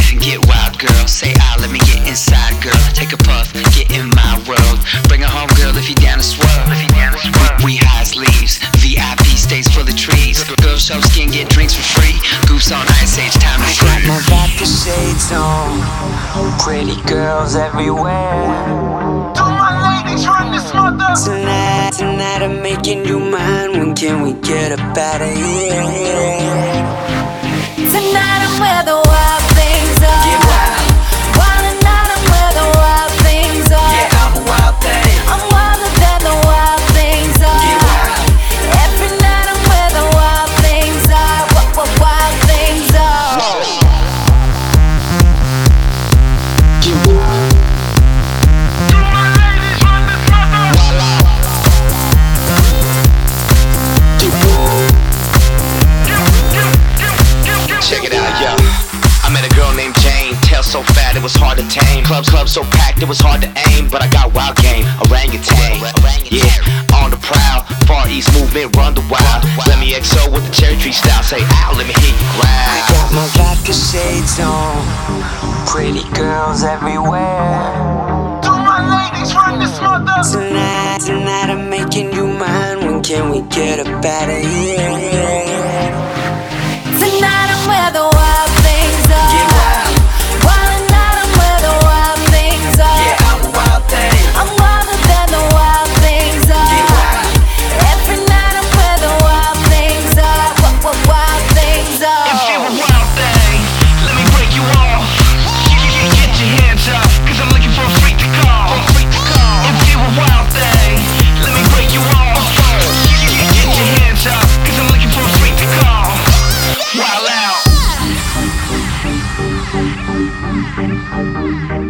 Get wild, girl. Say ah, let me get inside, girl. Take a puff, get in my world. Bring her home, girl, if you down to swirl. We high as leaves, VIP stays for the trees. Girls show skin, get drinks for free. Goose on ice age, time to Got my freeze. vodka shades on, pretty girls everywhere. Do my ladies run this mother? Tonight I'm making you mine. When can we get up out of here? Tonight I'm where the wild things are. Get wild. Wild night I'm where the wild things are. Yeah, I'm a wild thing. I'm wilder than the wild things are. Get wild. Every night I'm where the wild things are. What wild things are. Get wild. Do my ladies run this mother? Wild out. Get wild. Check it out, yo. I met a girl named Jane. Tail so fat it was hard to tame. Clubs so packed it was hard to aim. But I got wild game, orangutan. Yeah, on the prowl. Far East movement, run the wild. Let me XO with the cherry tree style. Say ow, let me hear you growl. Got my vodka shades on, pretty girls everywhere. Do my ladies run this mother? Tonight I'm making you mine. When can we get up out of here? Tonight I'm where the wild things are. Get wild. Wild night I'm where the wild things are. Yeah, I'm a wild thing. I'm wilder than the wild things are. Get wild. Every night I'm where the wild things are. What wild things are. If you a wild thing, let me break you off. Get your hands up, cause I'm looking for a freak to call. If you a wild thing, let me break you off. Get your hands up, cause I'm looking for a freak to call. Wild out.